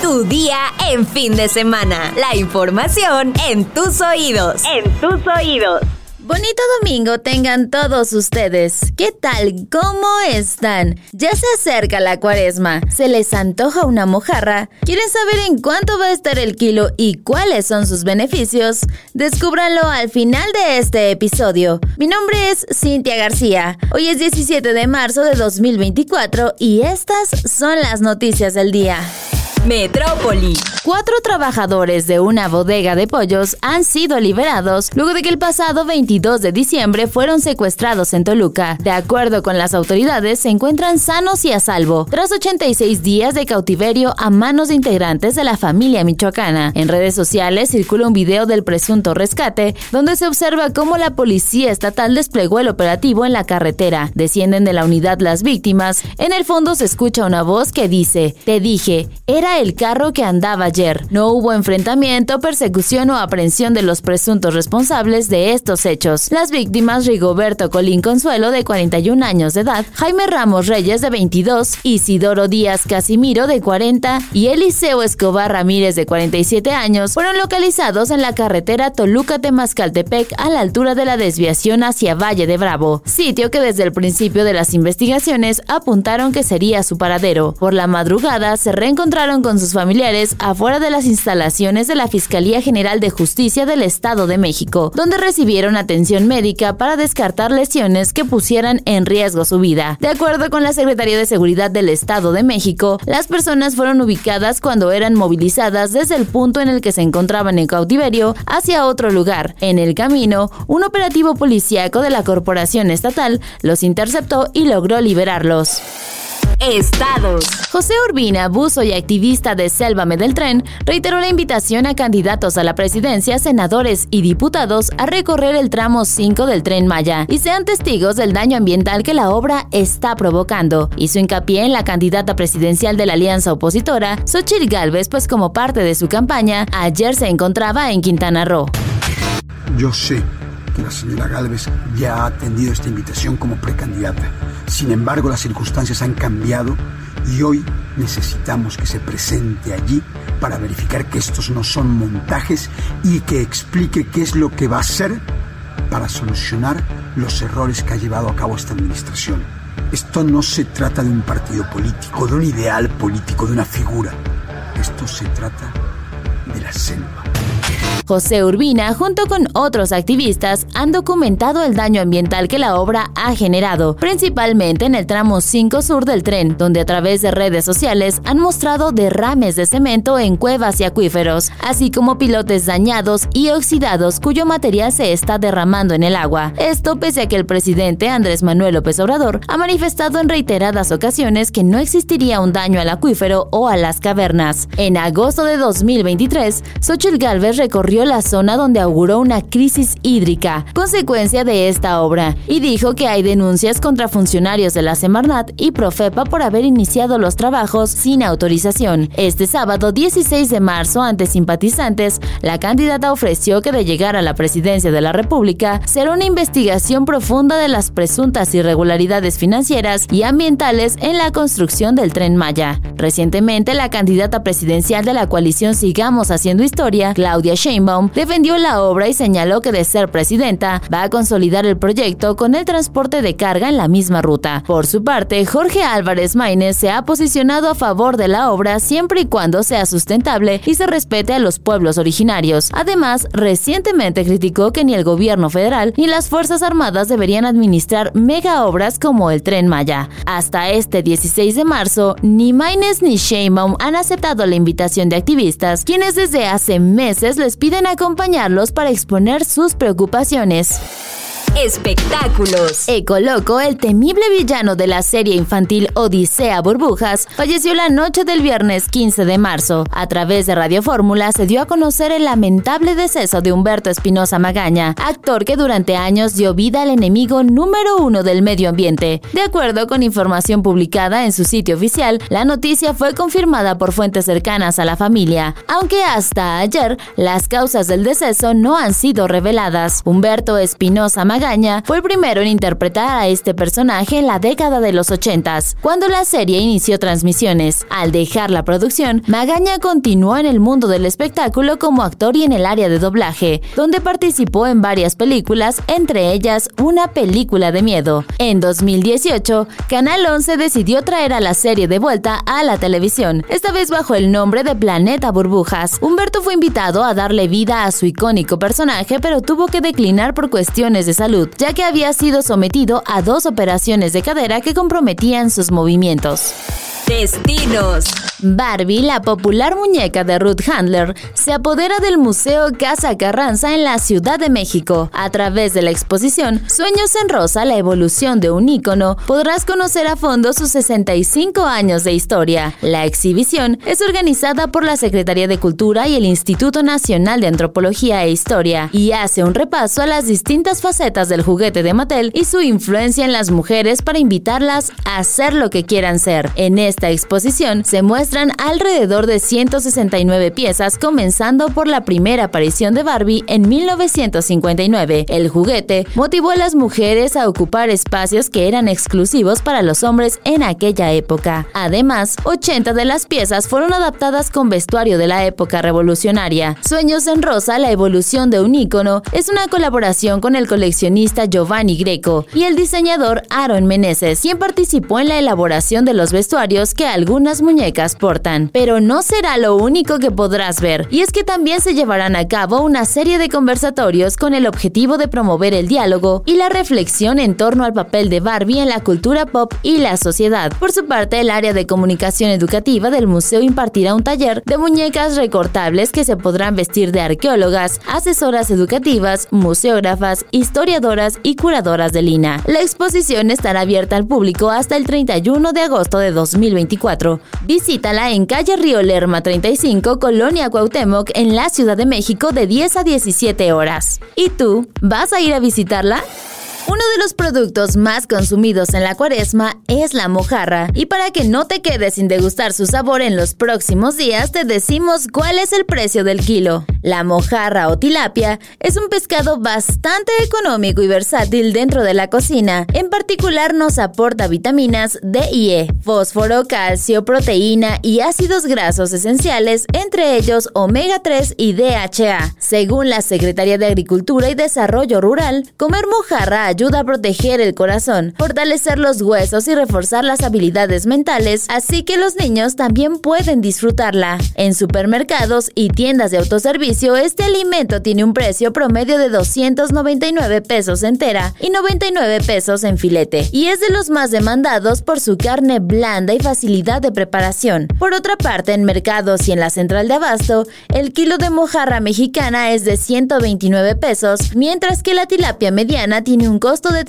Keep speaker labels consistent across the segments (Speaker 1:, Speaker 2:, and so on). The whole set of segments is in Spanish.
Speaker 1: Tu día en fin de semana. La información en tus oídos.
Speaker 2: Bonito domingo tengan todos ustedes. ¿Qué tal? ¿Cómo están? Ya se acerca la cuaresma. ¿Se les antoja una mojarra? ¿Quieren saber en cuánto va a estar el kilo y cuáles son sus beneficios? Descúbranlo al final de este episodio. Mi nombre es Cintia García. Hoy es 17 de marzo de 2024 y estas son las noticias del día.
Speaker 1: Metrópoli.
Speaker 2: 4 trabajadores de una bodega de pollos han sido liberados luego de que el pasado 22 de diciembre fueron secuestrados en Toluca. De acuerdo con las autoridades, se encuentran sanos y a salvo, tras 86 días de cautiverio a manos de integrantes de la familia michoacana. En redes sociales circula un video del presunto rescate, donde se observa cómo la policía estatal desplegó el operativo en la carretera. Descienden de la unidad las víctimas. En el fondo se escucha una voz que dice: "Te dije, era el carro que andaba ayer". No hubo enfrentamiento, persecución o aprehensión de los presuntos responsables de estos hechos. Las víctimas: Rigoberto Colín Consuelo, de 41 años de edad, Jaime Ramos Reyes, de 22, Isidoro Díaz Casimiro, de 40, y Eliseo Escobar Ramírez, de 47 años, fueron localizados en la carretera Toluca-Temascaltepec a la altura de la desviación hacia Valle de Bravo, sitio que desde el principio de las investigaciones apuntaron que sería su paradero. Por la madrugada se reencontraron con sus familiares afuera de las instalaciones de la Fiscalía General de Justicia del Estado de México, donde recibieron atención médica para descartar lesiones que pusieran en riesgo su vida. De acuerdo con la Secretaría de Seguridad del Estado de México, las personas fueron ubicadas cuando eran movilizadas desde el punto en el que se encontraban en cautiverio hacia otro lugar. En el camino, un operativo policíaco de la Corporación Estatal los interceptó y logró liberarlos.
Speaker 1: Estados.
Speaker 2: José Urbina, buzo y activista de Sélvame del Tren, reiteró la invitación a candidatos a la presidencia, senadores y diputados a recorrer el tramo 5 del Tren Maya y sean testigos del daño ambiental que la obra está provocando. Hizo hincapié en la candidata presidencial de la alianza opositora, Xóchitl Gálvez, pues como parte de su campaña, ayer se encontraba en Quintana Roo.
Speaker 3: Yo sé que la señora Gálvez ya ha atendido esta invitación como precandidata. Sin embargo, las circunstancias han cambiado y hoy necesitamos que se presente allí para verificar que estos no son montajes y que explique qué es lo que va a hacer para solucionar los errores que ha llevado a cabo esta administración. Esto no se trata de un partido político, de un ideal político, de una figura. Esto se trata de la selva.
Speaker 2: José Urbina, junto con otros activistas, han documentado el daño ambiental que la obra ha generado, principalmente en el tramo 5 sur del tren, donde a través de redes sociales han mostrado derrames de cemento en cuevas y acuíferos, así como pilotes dañados y oxidados cuyo material se está derramando en el agua. Esto pese a que el presidente Andrés Manuel López Obrador ha manifestado en reiteradas ocasiones que no existiría un daño al acuífero o a las cavernas. En agosto de 2023, Xóchitl Gálvez recorrió la zona donde auguró una crisis hídrica, consecuencia de esta obra, y dijo que hay denuncias contra funcionarios de la Semarnat y Profepa por haber iniciado los trabajos sin autorización. Este sábado 16 de marzo, ante simpatizantes, la candidata ofreció que de llegar a la presidencia de la República será una investigación profunda de las presuntas irregularidades financieras y ambientales en la construcción del Tren Maya. Recientemente, la candidata presidencial de la coalición Sigamos Haciendo Historia, Claudia Sheinbaum, defendió la obra y señaló que de ser presidenta va a consolidar el proyecto con el transporte de carga en la misma ruta. Por su parte, Jorge Álvarez Maínez se ha posicionado a favor de la obra siempre y cuando sea sustentable y se respete a los pueblos originarios. Además, recientemente criticó que ni el gobierno federal ni las Fuerzas Armadas deberían administrar mega obras como el Tren Maya. Hasta este 16 de marzo, ni Maínez ni Sheinbaum han aceptado la invitación de activistas, quienes desde hace meses les piden acompañarlos para exponer sus preocupaciones.
Speaker 1: Espectáculos.
Speaker 2: Ecoloco, el temible villano de la serie infantil Odisea Burbujas, falleció la noche del viernes 15 de marzo. A través de Radio Fórmula se dio a conocer el lamentable deceso de Humberto Espinosa Magaña, actor que durante años dio vida al enemigo número 1 del medio ambiente. De acuerdo con información publicada en su sitio oficial, la noticia fue confirmada por fuentes cercanas a la familia, aunque hasta ayer las causas del deceso no han sido reveladas. Humberto Espinosa Magaña Magaña fue el primero en interpretar a este personaje en la década de los 80s, cuando la serie inició transmisiones. Al dejar la producción, Magaña continuó en el mundo del espectáculo como actor y en el área de doblaje, donde participó en varias películas, entre ellas una película de miedo. En 2018, Canal 11 decidió traer a la serie de vuelta a la televisión, esta vez bajo el nombre de Planeta Burbujas. Humberto fue invitado a darle vida a su icónico personaje, pero tuvo que declinar por cuestiones de salud, ya que había sido sometido a 2 operaciones de cadera que comprometían sus movimientos.
Speaker 1: Destinos.
Speaker 2: Barbie, la popular muñeca de Ruth Handler, se apodera del Museo Casa Carranza en la Ciudad de México. A través de la exposición Sueños en Rosa, la evolución de un ícono, podrás conocer a fondo sus 65 años de historia. La exhibición es organizada por la Secretaría de Cultura y el Instituto Nacional de Antropología e Historia y hace un repaso a las distintas facetas del juguete de Mattel y su influencia en las mujeres para invitarlas a ser lo que quieran ser. En esta exposición se muestran alrededor de 169 piezas, comenzando por la primera aparición de Barbie en 1959. El juguete motivó a las mujeres a ocupar espacios que eran exclusivos para los hombres en aquella época. Además, 80 de las piezas fueron adaptadas con vestuario de la época revolucionaria. Sueños en Rosa, la evolución de un ícono, es una colaboración con el coleccionista Giovanni Greco y el diseñador Aaron Meneses, quien participó en la elaboración de los vestuarios que algunas muñecas portan. Pero no será lo único que podrás ver, y es que también se llevarán a cabo una serie de conversatorios con el objetivo de promover el diálogo y la reflexión en torno al papel de Barbie en la cultura pop y la sociedad. Por su parte, el área de comunicación educativa del museo impartirá un taller de muñecas recortables que se podrán vestir de arqueólogas, asesoras educativas, museógrafas, historiadoras y curadoras de Lina. La exposición estará abierta al público hasta el 31 de agosto de 2024. Visítala en calle Río Lerma 35, Colonia Cuauhtémoc, en la Ciudad de México, de 10 a 17 horas. ¿Y tú, vas a ir a visitarla? Uno de los productos más consumidos en la cuaresma es la mojarra, y para que no te quedes sin degustar su sabor en los próximos días, te decimos cuál es el precio del kilo. La mojarra o tilapia es un pescado bastante económico y versátil dentro de la cocina. En particular, nos aporta vitaminas D y E, fósforo, calcio, proteína y ácidos grasos esenciales, entre ellos omega 3 y DHA. Según la Secretaría de Agricultura y Desarrollo Rural, comer mojarra ayuda a proteger el corazón, fortalecer los huesos y reforzar las habilidades mentales, así que los niños también pueden disfrutarla. En supermercados y tiendas de autoservicio, este alimento tiene un precio promedio de 299 pesos entera y 99 pesos en filete, y es de los más demandados por su carne blanda y facilidad de preparación. Por otra parte, en mercados y en la central de abasto, el kilo de mojarra mexicana es de 129 pesos, mientras que la tilapia mediana tiene un costo de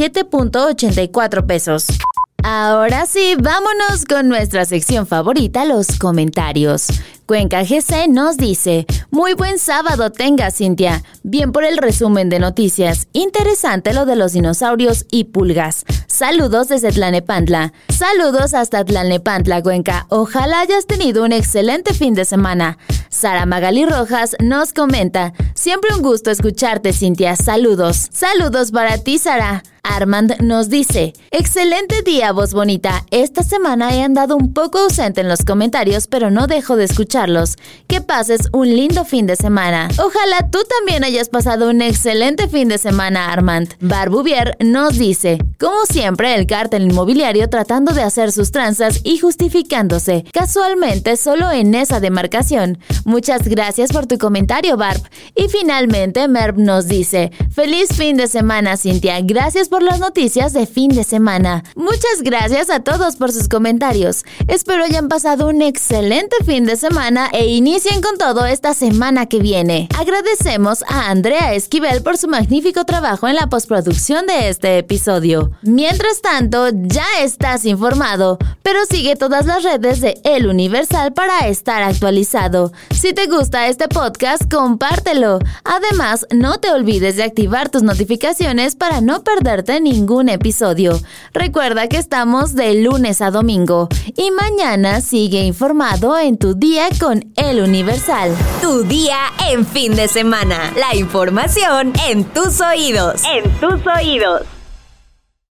Speaker 2: 37.84 pesos. Ahora sí, vámonos con nuestra sección favorita, los comentarios. Cuenca GC nos dice: muy buen sábado tenga, Cintia. Bien por el resumen de noticias. Interesante lo de los dinosaurios y pulgas. Saludos desde Tlalnepantla. Saludos hasta Tlalnepantla, Cuenca. Ojalá hayas tenido un excelente fin de semana. Sara Magali Rojas nos comenta: siempre un gusto escucharte, Cintia. Saludos. Saludos para ti, Sara. Armand nos dice: excelente día, voz bonita. Esta semana he andado un poco ausente en los comentarios, pero no dejo de escucharlos. Que pases un lindo fin de semana. Ojalá tú también hayas pasado un excelente fin de semana, Armand. Barbuvier nos dice: como siempre, el cártel inmobiliario tratando de hacer sus tranzas y justificándose, casualmente solo en esa demarcación. Muchas gracias por tu comentario, Barb. Y finalmente, Merv nos dice: feliz fin de semana, Cintia. Gracias por las noticias de fin de semana. Muchas gracias a todos por sus comentarios. Espero hayan pasado un excelente fin de semana e inicien con todo esta semana que viene. Agradecemos a Andrea Esquivel por su magnífico trabajo en la postproducción de este episodio. Mientras tanto, ya estás informado, pero sigue todas las redes de El Universal para estar actualizado. Si te gusta este podcast, compártelo. momento. Además, no te olvides de activar tus notificaciones para no perderte ningún episodio. Recuerda que estamos de lunes a domingo y mañana sigue informado en Tu Día con El Universal.
Speaker 1: Tu día en fin de semana. La información en tus oídos. En tus oídos.